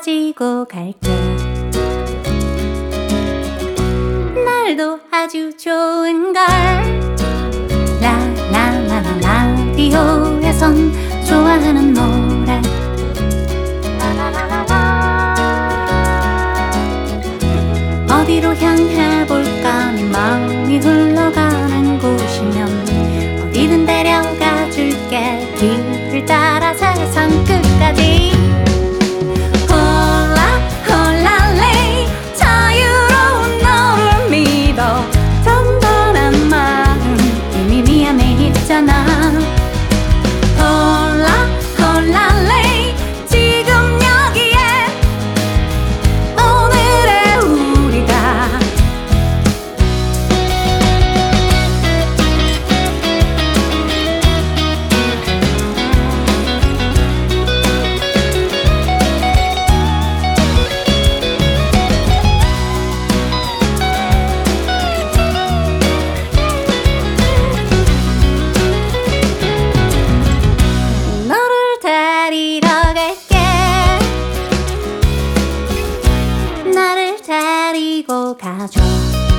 가지고 갈게. 날도 아주 좋은걸. 라라라라 라디오에선 좋아하는 노래. 어디로 향해 볼까 네 마음이 흘러가는 곳이면 어디든 데려가 줄게. 길을 따라 세상 끝까지. 홀라 홀랄레이 자유로운 너를 믿어. 단단한 마음 이미 미안해 있잖아. 홀라 홀랄레이 지금 여기에 오늘의 우리가. 너를 데리러 갈게. 나를 데리고 가줘.